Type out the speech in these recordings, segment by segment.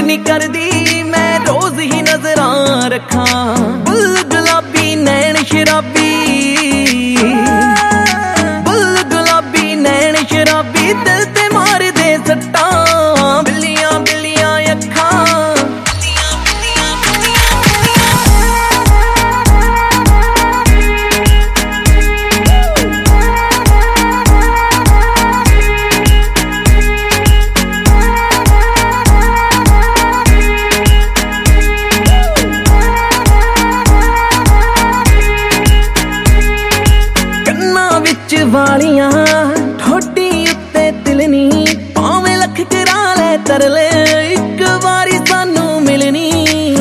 ਨੀ ਕਰਦੀ ਮੈਂ ਰੋਜ਼ ਹੀ ਨਜ਼ਰਾਂ ਰੱਖਾਂ। ਬੁੱਲ ਗੁਲਾਬੀ ਨੈਣ ਸ਼ਰਾਬੀ, ਬੁੱਲ ਗੁਲਾਬੀ ਨੈਣ ਸ਼ਰਾਬੀ, ਦਿਲ ਤੇ ਮਾਰਦੇ ਸੱਟਾਂ। ਬਿੱਲੀਆਂ ਬਿੱਲੀਆਂ ਅੱਖਾਂ, ਵਾਲੀਆਂ ਠੋਡੀ ਉੱਤੇ ਤਿਲਨੀ, ਭਾਵੇਂ ਲੱਖ ਕਰਾ ਲੈ ਤਰਲੇ, ਇੱਕ ਵਾਰੀ ਸਾਨੂੰ ਮਿਲਣੀ।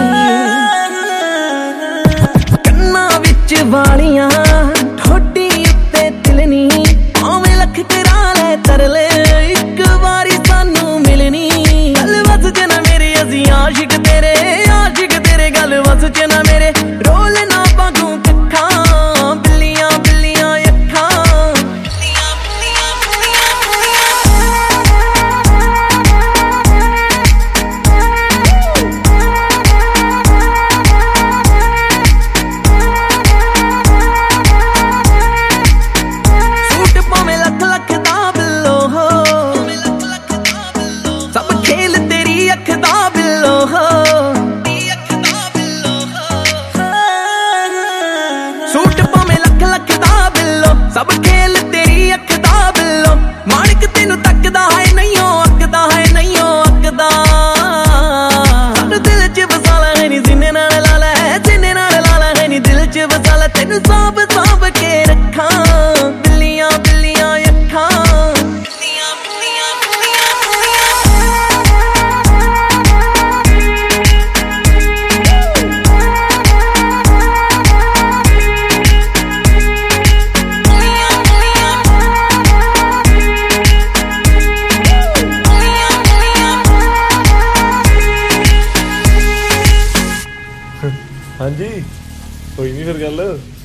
ਕੰਨਾਂ ਵਿੱਚ ਵਾਲੀਆਂ ਠੋਡੀ ਉੱਤੇ ਤਿਲਨੀ, ਭਾਵੇਂ ਲੱਖ ਕਰਾ ਲੈ ਤਰਲੇ, ਇੱਕ ਵਾਰੀ ਸਾਨੂੰ ਮਿਲਣੀ। ਗੱਲ ਵਸ ਚ ਨਾ ਮੇਰੇ ਅਸੀਂ ਆਸ਼ਿਕ ਤੇਰੇ, ਆਸ਼ਿਕ ਤੇਰੇ, ਗੱਲ ਵਸ ਚ ਨਾ ਮੇਰੇ ਰੋਲ ਨਾ ਪਾਗੂ ਕੱਖਾਂ। ਬਿੱਲੀਆਂ ਬਿੱਲੀਆਂ ਅੱਖਾਂ, ਸੂਟ ਭਾਵੇਂ ਲੱਖ ਲੱਖ ਦਾ ਬਿੱਲੋ, ਸਭ ਖੇਲ ਤੇਰੀ ਅੱਖ ਦਾ ਬਿੱਲੋ। ਮਾਣਕ ਤੈਨੂੰ ਤੱਕਦਾ ਹੈ ਨਹੀਂਓ ਅੱਕਦਾ, ਹੈ ਨਹੀਂਓ ਅੱਕਦਾ। ਸਾਡੇ ਦਿਲ ਚ ਵਸਾ ਲੈ ਹੈ ਨੀ ਸੀਨੇ ਨਾਲ ਲਾ ਲੈ, ਸੀਨੇ ਨਾਲ ਲਾ ਲੈ ਹੈ ਨੀ ਦਿਲ ਚ ਵਸਾ ਲੈ, ਤੈਨੂੰ ਸਾਂਭ ਸਾਂਭ ਕੇ ਰੱਖਾਂ। ਬਿੱਲੀਆਂ ਬਿੱਲੀਆਂ ਅੱਖਾਂ, ਹਾਂਜੀ ਹੋਈ ਨਹੀਂ ਫਿਰ ਗੱਲ।